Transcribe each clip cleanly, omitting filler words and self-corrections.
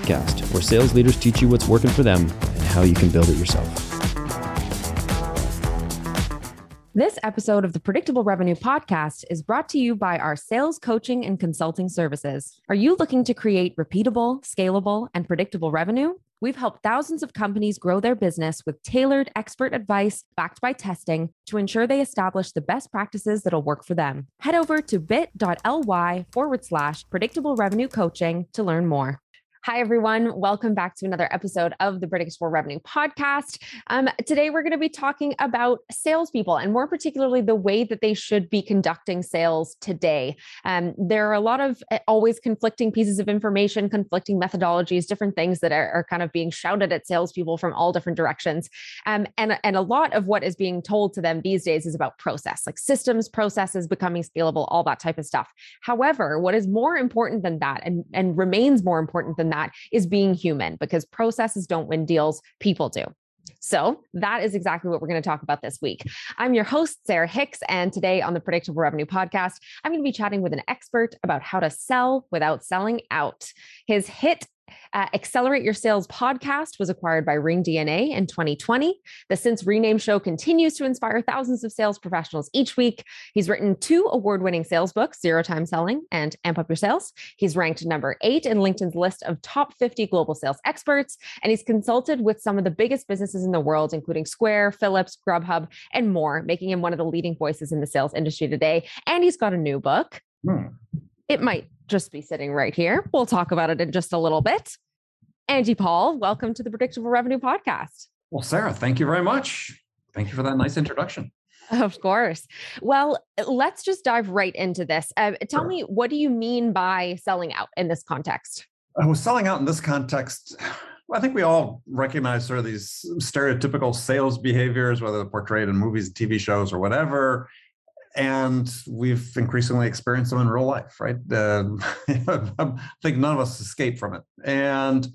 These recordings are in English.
podcast, where sales leaders teach you what's working for them and how you can build it yourself. This episode of the Predictable Revenue Podcast is brought to you by our sales coaching and consulting services. Are you looking to create repeatable, scalable, and predictable revenue? We've helped thousands of companies grow their business with tailored expert advice backed by testing to ensure they establish the best practices that'll work for them. Head over to bit.ly/predictable revenue coaching to learn more. Hi, everyone. Welcome back to another episode of the Predictable Revenue Podcast. Today, we're going to be talking about salespeople and more particularly the way that they should be conducting sales today. There are a lot of always conflicting pieces of information, conflicting methodologies, different things that are kind of being shouted at salespeople from all different directions. And a lot of what is being told to them these days is about process, like systems, processes, becoming scalable, all that type of stuff. However, what is more important than that and remains more important than that is being human, because processes don't win deals, people do. So that is exactly what we're going to talk about this week. I'm your host, Sarah Hicks, and today on the Predictable Revenue Podcast, I'm going to be chatting with an expert about how to sell without selling out. His hit Accelerate Your Sales podcast was acquired by RingDNA in 2020. The since renamed show continues to inspire thousands of sales professionals each week. He's written 2 award-winning sales books, Zero Time Selling and Amp Up Your Sales. He's ranked number 8 in LinkedIn's list of top 50 global sales experts, and he's consulted with some of the biggest businesses in the world, including Square, Philips, Grubhub, and more, making him one of the leading voices in the sales industry today. And he's got a new book. It might just be sitting right here. We'll talk about it in just a little bit. Andy Paul, welcome to the Predictable Revenue Podcast. Well, Sarah, thank you very much. Thank you for that nice introduction. Of course. Well, let's just dive right into this. Tell me, what do you mean by selling out in this context? Selling out in this context, I think we all recognize sort of these stereotypical sales behaviors, whether they're portrayed in movies, TV shows, or whatever. And we've increasingly experienced them in real life, right? I think none of us escape from it. And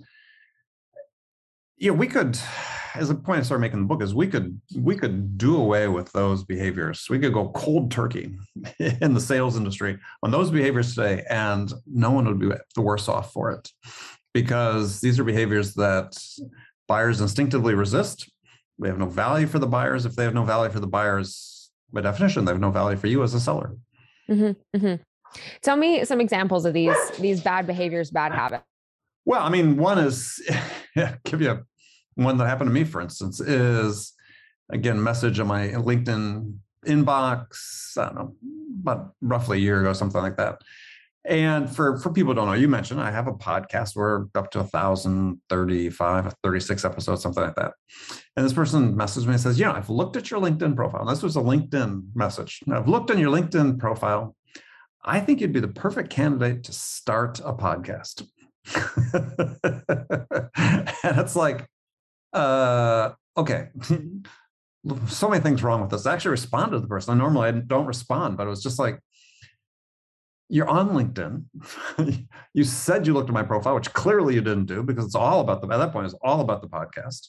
we could, as a point I started making in the book, is we could do away with those behaviors. We could go cold turkey in the sales industry on those behaviors today, and no one would be the worse off for it, because these are behaviors that buyers instinctively resist. We have no value for the buyers. If they have no value for the buyers, by definition, they have no value for you as a seller. Mm-hmm, mm-hmm. Tell me some examples of these bad behaviors, bad habits. Well, I mean, one is, give you one that happened to me, for instance, is, again, message on my LinkedIn inbox, I don't know, about roughly a year ago, something like that. And for people who don't know, you mentioned I have a podcast where up to 1,035, 36 episodes, something like that. And this person messaged me and says, I've looked at your LinkedIn profile. This was a LinkedIn message. I've looked on your LinkedIn profile. I think you'd be the perfect candidate to start a podcast. And it's like, okay. So many things wrong with this. I actually responded to the person. Normally I don't respond, but it was just like, you're on LinkedIn. You said you looked at my profile, which clearly you didn't do, because it's all about at that point, it's all about the podcast.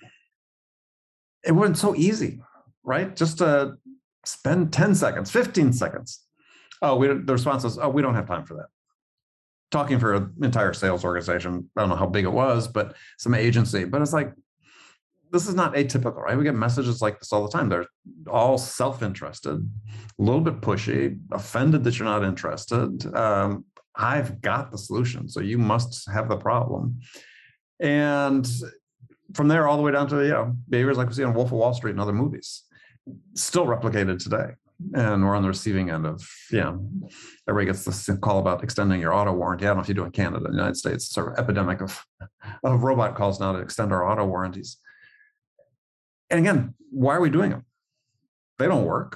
It wasn't so easy, right? Just to spend 10 seconds, 15 seconds. The response was, we don't have time for that. Talking for an entire sales organization. I don't know how big it was, but some agency. But it's like, this is not atypical, right? We get messages like this all the time. They're all self-interested, a little bit pushy, offended that you're not interested. I've got the solution, so you must have the problem. And from there, all the way down to behaviors like we see on Wolf of Wall Street and other movies, still replicated today. And we're on the receiving end of, everybody gets this call about extending your auto warranty. I don't know if you do in Canada, in the United States, sort of epidemic of robot calls now to extend our auto warranties. And again, why are we doing them? They don't work.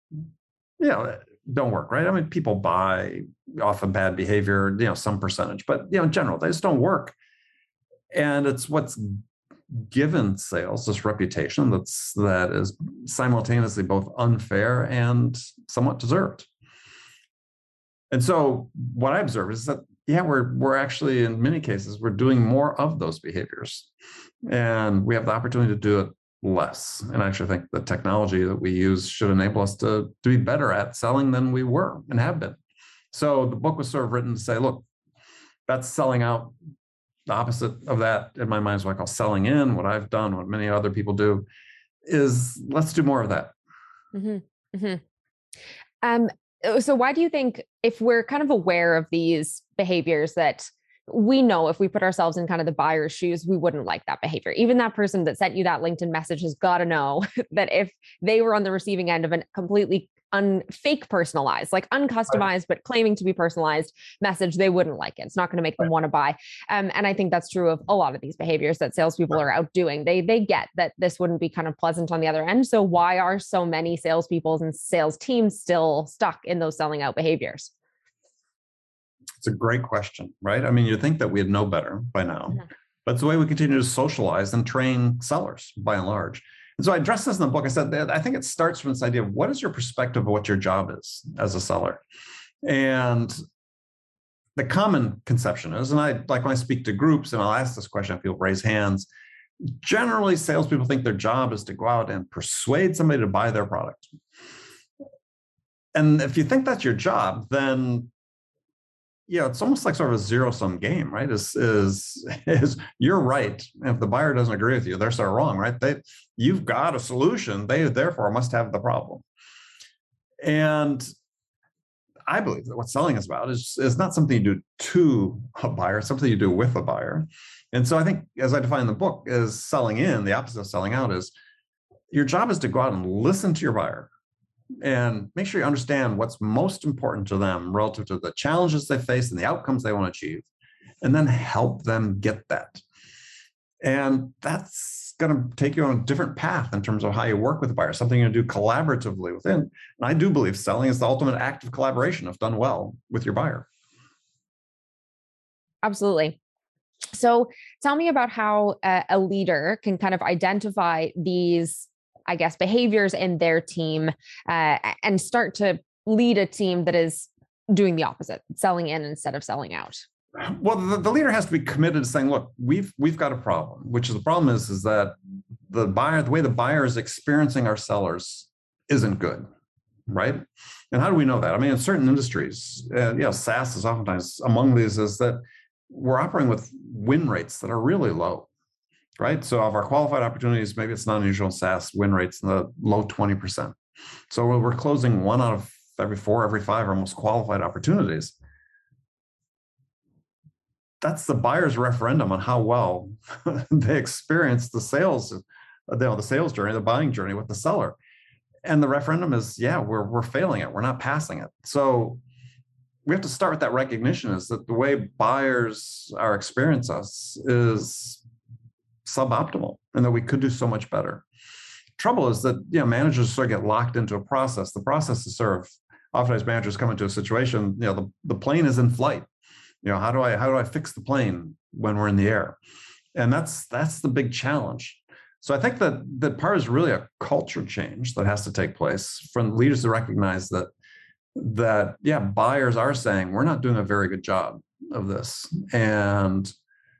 Don't work, right? I mean, people buy off of bad behavior, some percentage, but in general, they just don't work. And it's what's given sales this reputation that is simultaneously both unfair and somewhat deserved. And so what I observe is that, we're actually, in many cases, we're doing more of those behaviors, and we have the opportunity to do it less. And I actually think the technology that we use should enable us to be better at selling than we were and have been. So the book was sort of written to say, look, that's selling out the opposite of that in my mind is what I call selling in. What I've done, what many other people do, is let's do more of that. Mm-hmm. Mm-hmm. So why do you think, if we're kind of aware of these behaviors, that we know if we put ourselves in kind of the buyer's shoes, we wouldn't like that behavior? Even that person that sent you that LinkedIn message has got to know that if they were on the receiving end of a completely fake personalized, like uncustomized, but claiming to be personalized message, they wouldn't like it. It's not going to make them want to buy. And I think that's true of a lot of these behaviors that salespeople are out doing. They get that this wouldn't be kind of pleasant on the other end. So why are so many salespeople and sales teams still stuck in those selling out behaviors? It's a great question, right? I mean, you'd think that we'd know better by now, but it's the way we continue to socialize and train sellers by and large. And so I addressed this in the book. I said that I think it starts from this idea of what is your perspective of what your job is as a seller? And the common conception is, and I like when I speak to groups and I'll ask this question, people raise hands. Generally, salespeople think their job is to go out and persuade somebody to buy their product. And if you think that's your job, then it's almost like sort of a zero-sum game, right? Is you're right. If the buyer doesn't agree with you, they're sort of wrong, right? You've got a solution. They therefore must have the problem. And I believe that what selling is about is not something you do to a buyer, it's something you do with a buyer. And so I think, as I define in the book, is selling in, the opposite of selling out, is your job is to go out and listen to your buyer and make sure you understand what's most important to them relative to the challenges they face and the outcomes they want to achieve, and then help them get that. And that's going to take you on a different path in terms of how you work with the buyer, something you do collaboratively within. And I do believe selling is the ultimate act of collaboration if done well with your buyer. Absolutely. So tell me about how a leader can kind of identify these, I guess, behaviors in their team and start to lead a team that is doing the opposite, selling in instead of selling out. Well, the leader has to be committed to saying, look, we've got a problem, which is the problem is that the way the buyer is experiencing our sellers isn't good, right? And how do we know that? I mean, in certain industries, SaaS is oftentimes among these, is that we're operating with win rates that are really low. Right. So of our qualified opportunities, maybe it's not unusual SaaS win rates in the low 20%. So we're closing 1 out of every 4, every 5 are most qualified opportunities. That's the buyer's referendum on how well they experience the sales, the sales journey, the buying journey with the seller. And the referendum is, we're failing it. We're not passing it. So we have to start with that recognition, is that the way buyers are experiencing us is suboptimal, and that we could do so much better. Trouble is that managers sort of get locked into a process. The process is sort of, oftentimes managers come into a situation, the plane is in flight. How do I fix the plane when we're in the air? And that's the big challenge. So I think that part is really a culture change that has to take place from leaders to recognize that buyers are saying we're not doing a very good job of this. And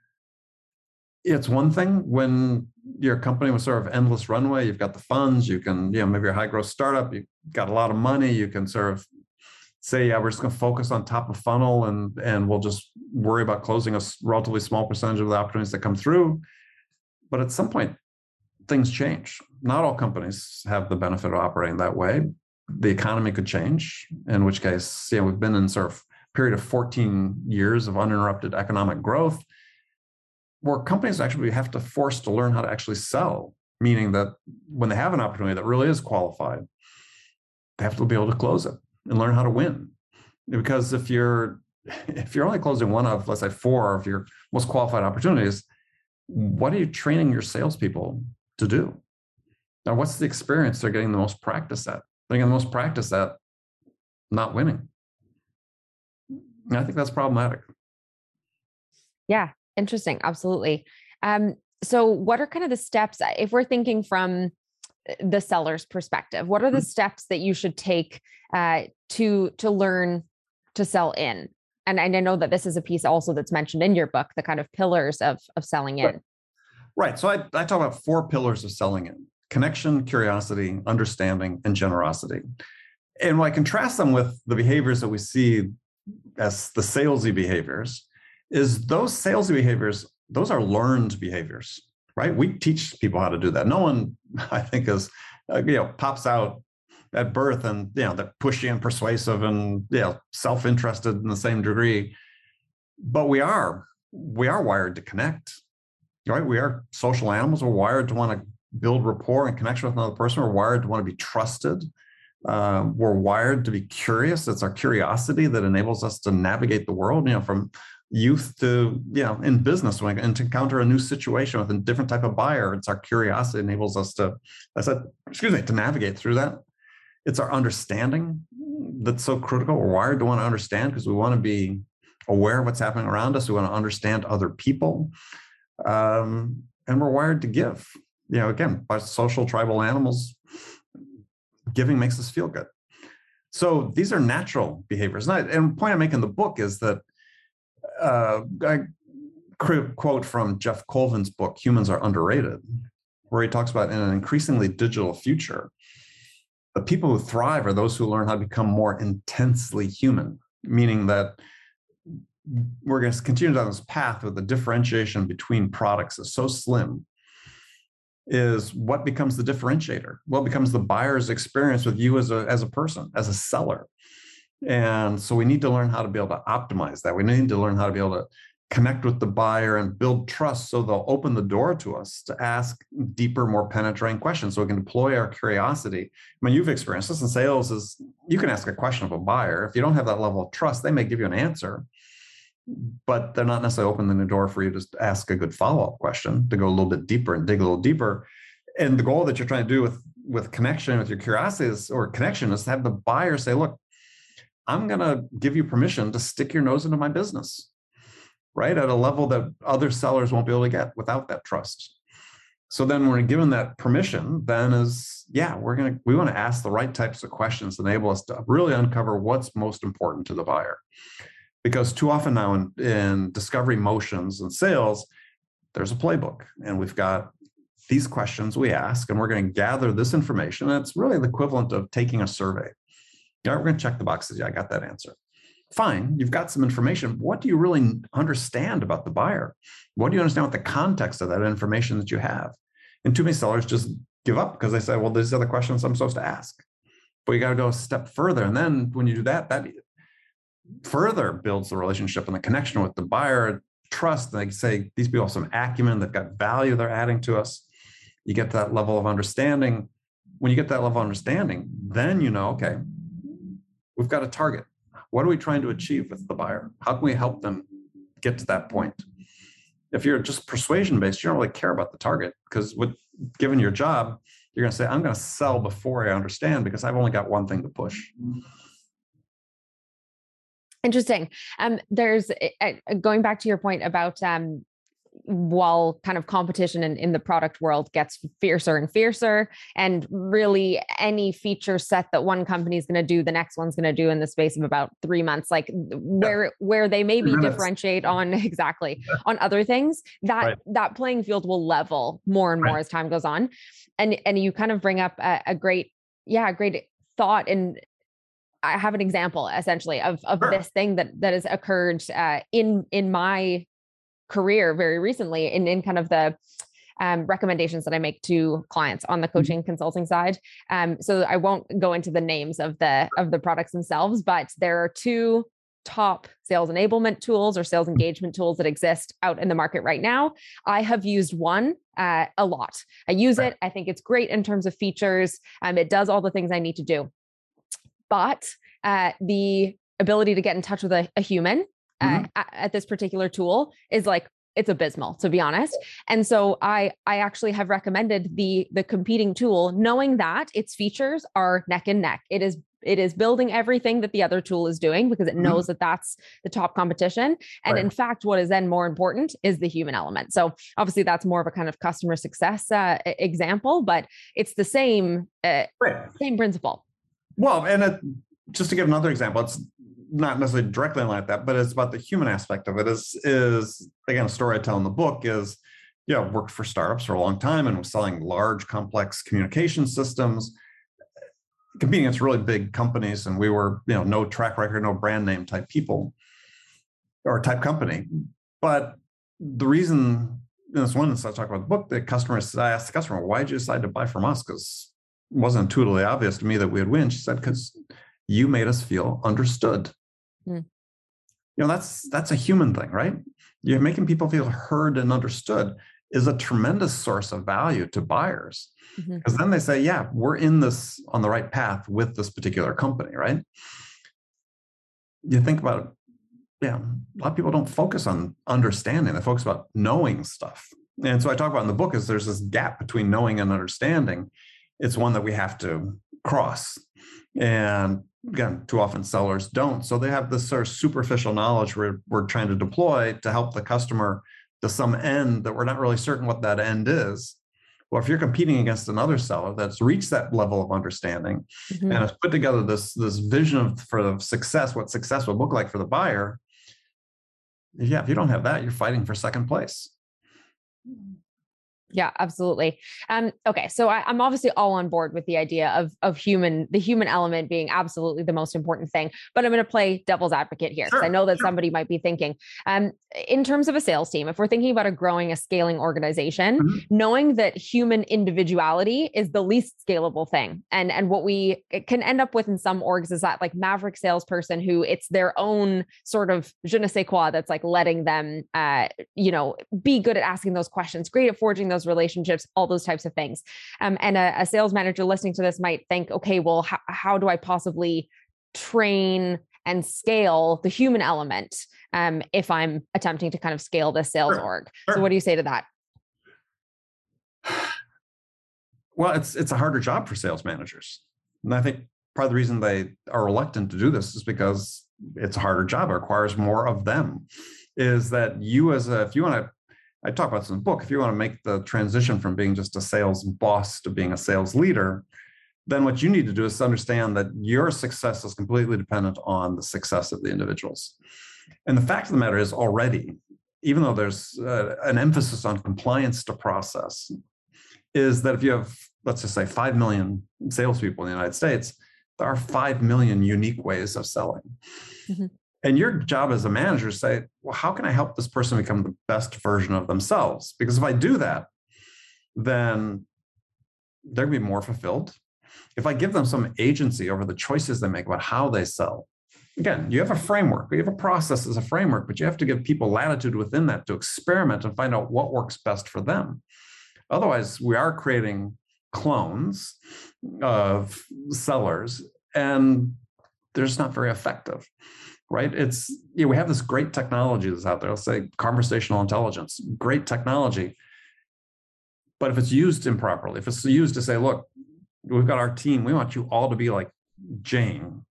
it's one thing when your company was sort of endless runway, you've got the funds, you can, maybe you're a high growth startup, you've got a lot of money, you can sort of say, we're just going to focus on top of funnel and we'll just worry about closing a relatively small percentage of the opportunities that come through. But at some point, things change. Not all companies have the benefit of operating that way. The economy could change, in which case, we've been in sort of period of 14 years of uninterrupted economic growth, where companies actually have to force to learn how to actually sell, meaning that when they have an opportunity that really is qualified, they have to be able to close it and learn how to win. Because if you're only closing 1 of, let's say, 4 of your most qualified opportunities, what are you training your salespeople to do? Now, what's the experience they're getting the most practice at? They're getting the most practice at not winning. And I think that's problematic. Yeah. Interesting. Absolutely. So what are kind of the steps, if we're thinking from the seller's perspective, what are the steps that you should take to learn to sell in? And I know that this is a piece also that's mentioned in your book, the kind of pillars of selling in. Right. So I talk about 4 pillars of selling in: connection, curiosity, understanding, and generosity. And when I contrast them with the behaviors that we see as the salesy behaviors, is those salesy behaviors those are learned behaviors, right? We teach people how to do that. No one, I think, is, pops out at birth and, they're pushy and persuasive and, self-interested in the same degree. But we are wired to connect, right? We are social animals. We're wired to want to build rapport and connection with another person. We're wired to want to be trusted. We're wired to be curious. It's our curiosity that enables us to navigate the world, from youth to, in business, and to encounter a new situation with a different type of buyer. It's our curiosity enables us to, to navigate through that. It's our understanding that's so critical. We're wired to want to understand because we want to be aware of what's happening around us. We want to understand other people. And we're wired to give. Again, by social tribal animals, giving makes us feel good. So these are natural behaviors. And the point I make in the book is that I quote from Jeff Colvin's book, Humans Are Underrated, where he talks about in an increasingly digital future, the people who thrive are those who learn how to become more intensely human, meaning that we're going to continue down this path where the differentiation between products is so slim. Is what becomes the differentiator? What becomes the buyer's experience with you as a person, as a seller? And so we need to learn how to be able to optimize that. We need to learn how to be able to connect with the buyer and build trust so they'll open the door to us to ask deeper, more penetrating questions so we can deploy our curiosity. I mean, you've experienced this in sales is you can ask a question of a buyer. If you don't have that level of trust, they may give you an answer, but they're not necessarily opening the door for you to ask a good follow-up question, to go a little bit deeper and dig a little deeper. And the goal that you're trying to do with connection, with your curiosity or connection, is to have the buyer say, look, I'm going to give you permission to stick your nose into my business, right? At a level that other sellers won't be able to get without that trust. So then when we're given that permission, then we want to ask the right types of questions that enable us to really uncover what's most important to the buyer. Because too often now in discovery motions and sales, there's a playbook, and we've got these questions we ask, and we're going to gather this information. And it's really the equivalent of taking a survey. We're going to check the boxes. Yeah, I got that answer. Fine, you've got some information. What do you really understand about the buyer? What do you understand with the context of that information that you have? And too many sellers just give up because they say, well, these are the questions I'm supposed to ask. But you got to go a step further. And then when you do that further builds the relationship and the connection with the buyer, trust. They say these people have some acumen, they've got value they're adding to us. You get that level of understanding. When you get that level of understanding, then okay, we've got a target. What are we trying to achieve with the buyer? How can we help them get to that point? If you're just persuasion-based, you don't really care about the target, because given your job, you're going to say, I'm going to sell before I understand because I've only got one thing to push. Interesting. There's going back to your point about while kind of competition in the product world gets fiercer and fiercer, and really any feature set that one company is going to do, the next one's going to do in the space of about 3 months, like where they maybe differentiate on on other things, that playing field will level more and more as time goes on. And you kind of bring up a great thought. And I have an example essentially of this thing that has occurred in my career very recently in kind of the recommendations that I make to clients on the coaching consulting side. So I won't go into the names of the products themselves, but there are 2 top sales enablement tools or sales engagement tools that exist out in the market right now. I have used one a lot. I use it. I think it's great in terms of features. It does all the things I need to do. But the ability to get in touch with a human at this particular tool is it's abysmal, to be honest. And so I actually have recommended the competing tool, knowing that its features are neck and neck. It is building everything that the other tool is doing because it knows that that's the top competition. And in fact, what is then more important is the human element. So obviously that's more of a kind of customer success example, but it's the same principle. Well, and just to give another example, it's not necessarily directly like that, but it's about the human aspect of it. Is again, a story I tell in the book is, I worked for startups for a long time and was selling large, complex communication systems, competing against really big companies. And we were, no track record, no brand name type people or type company. But the reason, in this one instance I talk about the book, I asked the customer, why did you decide to buy from us? Because it wasn't intuitively obvious to me that we would win. She said, because you made us feel understood. Mm. That's a human thing, right? You're making people feel heard and understood is a tremendous source of value to buyers. Because then they say, yeah, we're in this on the right path with this particular company, right? You think about it, yeah, a lot of people don't focus on understanding. They focus about knowing stuff. And so I talk about in the book is there's this gap between knowing and understanding. It's one that we have to cross. And again, too often sellers don't. So they have this sort of superficial knowledge we're trying to deploy to help the customer to some end that we're not really certain what that end is. Well, if you're competing against another seller that's reached that level of understanding and has put together this vision for the success, what success would look like for the buyer, yeah, if you don't have that, you're fighting for second place. Yeah, absolutely. Okay. So I'm obviously all on board with the idea of the human element being absolutely the most important thing, but I'm going to play devil's advocate here because I know that somebody might be thinking, in terms of a sales team, if we're thinking about a scaling organization, knowing that human individuality is the least scalable thing. And what we can end up with in some orgs is that like maverick salesperson who it's their own sort of je ne sais quoi that's like letting them, be good at asking those questions, great at forging those relationships, all those types of things. And a sales manager listening to this might think, okay, well, how do I possibly train and scale the human element if I'm attempting to kind of scale this sales org? So what do you say to that? Well, it's a harder job for sales managers. And I think part of the reason they are reluctant to do this is because it's a harder job. It requires more of them. Is that if you want to, I talk about this in the book, if you want to make the transition from being just a sales boss to being a sales leader, then what you need to do is understand that your success is completely dependent on the success of the individuals. And the fact of the matter is already, even though there's an emphasis on compliance to process, is that if you have, let's just say 5 million salespeople in the United States, there are 5 million unique ways of selling. And your job as a manager is to say, well, how can I help this person become the best version of themselves? Because if I do that, then they're going to be more fulfilled. If I give them some agency over the choices they make about how they sell, again, you have a framework, you have a process as a framework, but you have to give people latitude within that to experiment and find out what works best for them. Otherwise, we are creating clones of sellers, and they're just not very effective. Right? We have this great technology that's out there. Let's say conversational intelligence, great technology. But if it's used improperly, if it's used to say, look, we've got our team, we want you all to be like Jane.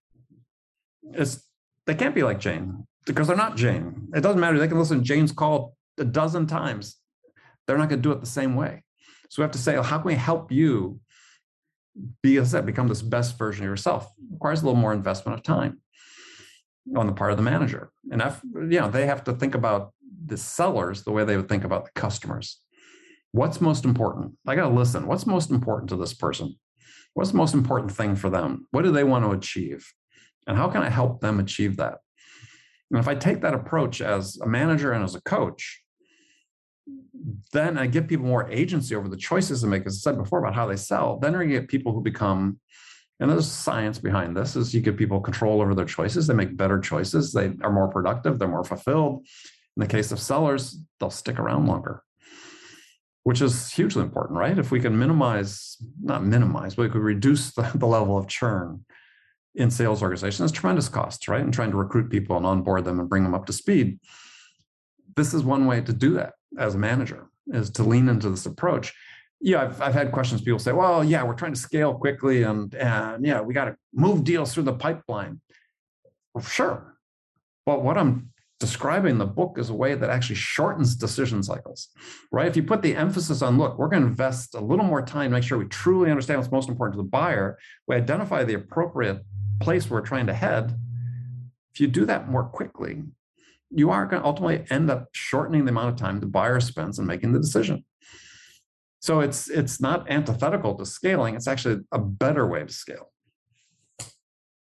They can't be like Jane because they're not Jane. It doesn't matter. They can listen to Jane's call a dozen times. They're not going to do it the same way. So we have to say, how can we help you become this best version of yourself? It requires a little more investment of time on the part of the manager. And they have to think about the sellers the way they would think about the customers. What's most important? I got to listen. What's most important to this person? What's the most important thing for them? What do they want to achieve? And how can I help them achieve that? And if I take that approach as a manager and as a coach, then I give people more agency over the choices they make, as I said before, about how they sell. Then we get people who become, and there's science behind this, is you give people control over their choices. They make better choices. They are more productive. They're more fulfilled. In the case of sellers, they'll stick around longer, which is hugely important, right? If we can not minimize, but we could reduce the level of churn in sales organizations, it's tremendous costs, right? And trying to recruit people and onboard them and bring them up to speed. This is one way to do that as a manager, is to lean into this approach. Yeah, I've had questions. People say, well, yeah, we're trying to scale quickly and yeah, we got to move deals through the pipeline. Well, sure. But what I'm describing in the book is a way that actually shortens decision cycles, right? If you put the emphasis on, look, we're going to invest a little more time to make sure we truly understand what's most important to the buyer, we identify the appropriate place we're trying to head. If you do that more quickly, you are going to ultimately end up shortening the amount of time the buyer spends in making the decision. So it's not antithetical to scaling. It's actually a better way to scale.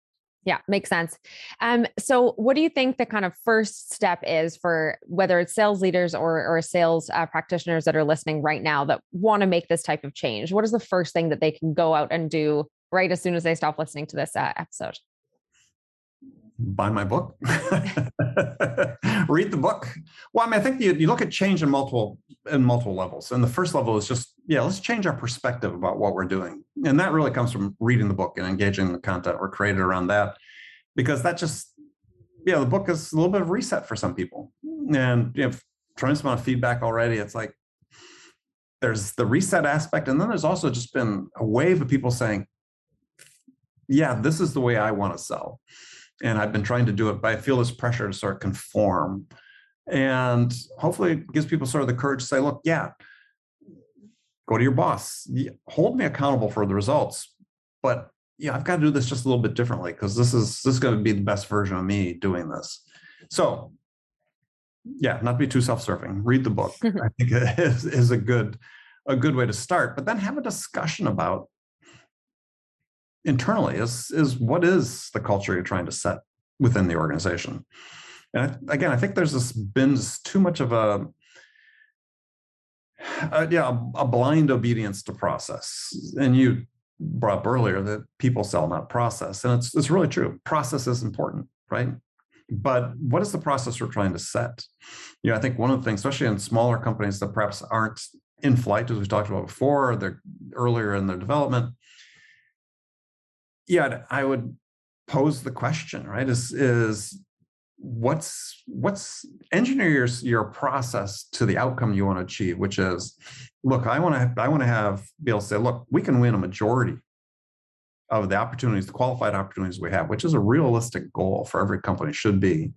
Yeah, makes sense. So what do you think the kind of first step is for whether it's sales leaders or sales practitioners that are listening right now that want to make this type of change? What is the first thing that they can go out and do right as soon as they stop listening to this episode? Buy my book. Read the book. Well, I mean, I think you look at change in multiple levels. And the first level is just, let's change our perspective about what we're doing. And that really comes from reading the book and engaging in the content we're created around that. Because that just, the book is a little bit of reset for some people. And tremendous amount of feedback already. It's like there's the reset aspect. And then there's also just been a wave of people saying, this is the way I want to sell. And I've been trying to do it, but I feel this pressure to sort of conform. And hopefully it gives people sort of the courage to say, look, go to your boss, hold me accountable for the results. But I've got to do this just a little bit differently because this is going to be the best version of me doing this. So not to be too self-serving, read the book. I think it is a good way to start, but then have a discussion about internally is what is the culture you're trying to set within the organization. And again, I think there's been too much of a blind obedience to process. And you brought up earlier that people sell, not process. And it's really true. Process is important, right? But what is the process we're trying to set? I think one of the things, especially in smaller companies that perhaps aren't in flight, as we talked about before, or they're earlier in their development, I would pose the question, right? Is what's engineer your process to the outcome you want to achieve, which is, look, I want to be able to say, look, we can win a majority of the opportunities, the qualified opportunities we have, which is a realistic goal for every company should be.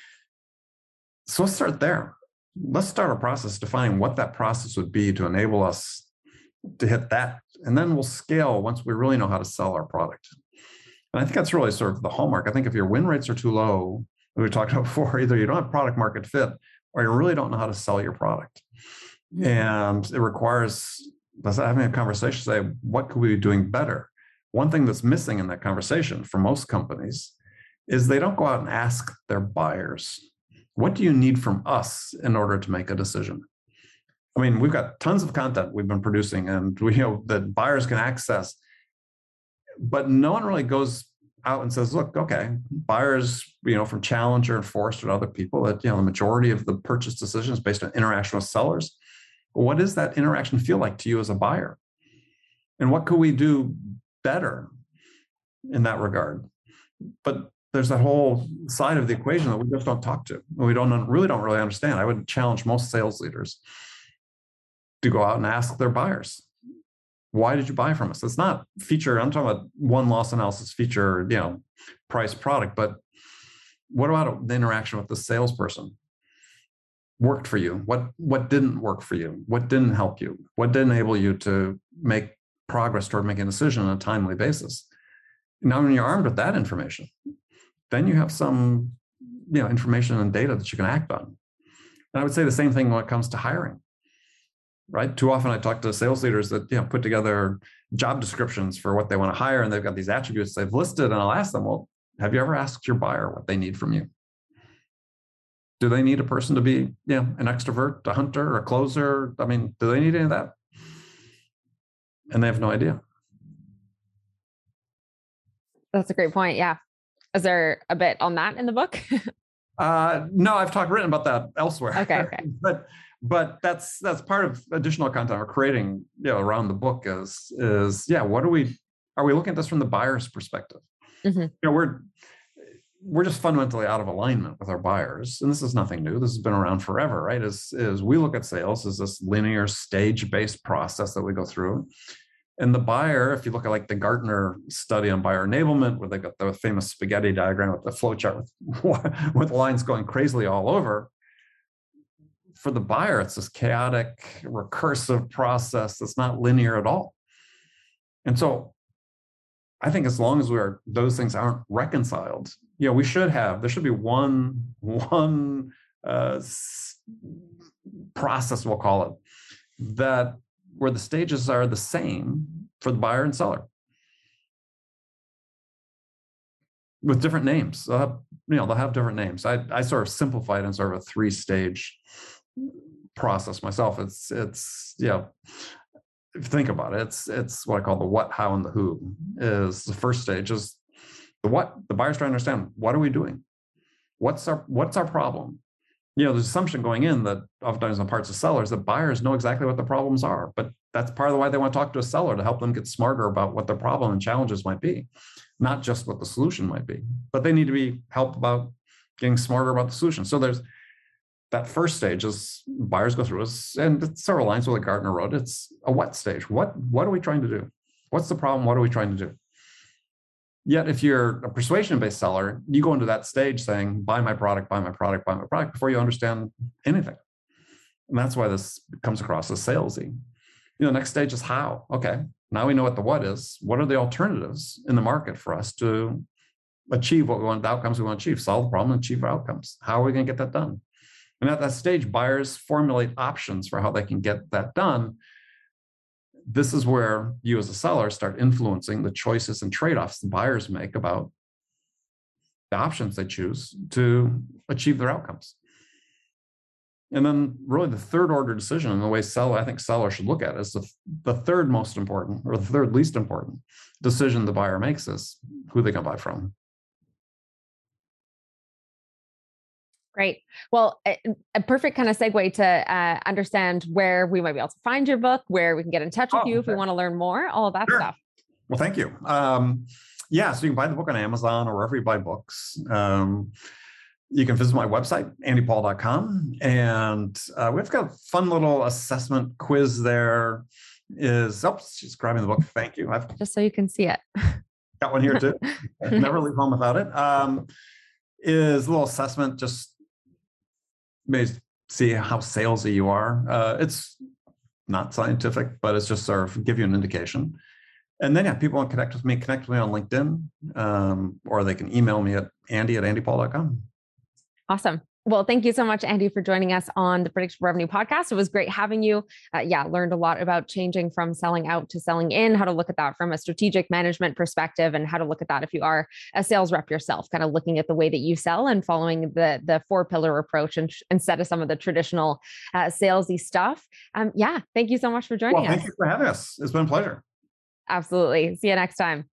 So let's start there. Let's start a process defining what that process would be to enable us to hit that. And then we'll scale once we really know how to sell our product. And I think that's really sort of the hallmark. I think if your win rates are too low, we talked about before, either you don't have product market fit or you really don't know how to sell your product. And it requires us having a conversation, say, what could we be doing better? One thing that's missing in that conversation for most companies is they don't go out and ask their buyers, what do you need from us in order to make a decision? I mean, we've got tons of content we've been producing and that buyers can access, but no one really goes out and says, look, okay, buyers, from Challenger and Forrester and other people, that, the majority of the purchase decisions based on interaction with sellers. What does that interaction feel like to you as a buyer? And what could we do better in that regard? But there's that whole side of the equation that we just don't talk to. We don't really understand. I would challenge most sales leaders to go out and ask their buyers, why did you buy from us? It's not feature. I'm talking about one loss analysis feature, price, product, but what about the interaction with the salesperson? Worked for you? What didn't work for you? What didn't help you? What didn't enable you to make progress toward making a decision on a timely basis? Now, when you're armed with that information, then you have some, information and data that you can act on. And I would say the same thing when it comes to hiring. Right? Too often I talk to sales leaders that put together job descriptions for what they want to hire, and they've got these attributes they've listed, and I'll ask them, well, have you ever asked your buyer what they need from you? Do they need a person to be an extrovert, a hunter, a closer? I mean, do they need any of that? And they have no idea. That's a great point. Yeah. Is there a bit on that in the book? No, I've written about that elsewhere. Okay. But that's part of additional content we're creating, around the book is what are we looking at this from the buyer's perspective? Mm-hmm. We're just fundamentally out of alignment with our buyers, and this is nothing new. This has been around forever, right? As we look at sales as this linear stage-based process that we go through, and the buyer, if you look at like the Gartner study on buyer enablement, where they got the famous spaghetti diagram with the flow chart with lines going crazily all over. For the buyer, it's this chaotic, recursive process that's not linear at all. And so I think as long as those things aren't reconciled, there should be one process, we'll call it, that where the stages are the same for the buyer and seller. with different names. They'll have different names. I sort of simplify it in sort of a 3-stage process myself. It's if you think about it, it's what I call the what, how, and the who. Is the first stage is the what. The buyer's trying to understand, what are we doing? What's our problem? There's assumption going in that oftentimes on parts of sellers that buyers know exactly what the problems are, but that's part of the why they want to talk to a seller, to help them get smarter about what their problem and challenges might be, not just what the solution might be, but they need to be helped about getting smarter about the solution. So there's that first stage is buyers go through, and it sort of aligns with what Gartner wrote. It's a what stage. What are we trying to do? What's the problem? What are we trying to do? Yet, if you're a persuasion-based seller, you go into that stage saying, buy my product, buy my product, buy my product, before you understand anything. And that's why this comes across as salesy. Next stage is how. Okay, now we know what the what is. What are the alternatives in the market for us to achieve what we want, the outcomes we want to achieve, solve the problem, and achieve our outcomes? How are we going to get that done? And at that stage, buyers formulate options for how they can get that done. This is where you as a seller start influencing the choices and trade-offs the buyers make about the options they choose to achieve their outcomes. And then really the third order decision, and the way I think sellers should look at it, is the third most important, or the third least important decision the buyer makes is who they can buy from. Great. Well, a perfect kind of segue to understand where we might be able to find your book, where we can get in touch with you if we want to learn more, all of that stuff. Well, thank you. So you can buy the book on Amazon or wherever you buy books. You can visit my website, andypaul.com. And we've got a fun little assessment quiz there. She's grabbing the book. Thank you. Just so you can see it. Got one here too. Never leave home without it. Is a little assessment, just maybe see how salesy you are. It's not scientific, but it's just sort of give you an indication. And then, people want to connect with me on LinkedIn, or they can email me at andy@andypaul.com. Awesome. Well, thank you so much, Andy, for joining us on the Predictable Revenue Podcast. It was great having you. Learned a lot about changing from selling out to selling in, how to look at that from a strategic management perspective, and how to look at that if you are a sales rep yourself, kind of looking at the way that you sell and following the 4-pillar approach instead of some of the traditional salesy stuff. Thank you so much for joining us. Thank you for having us. It's been a pleasure. Absolutely. See you next time.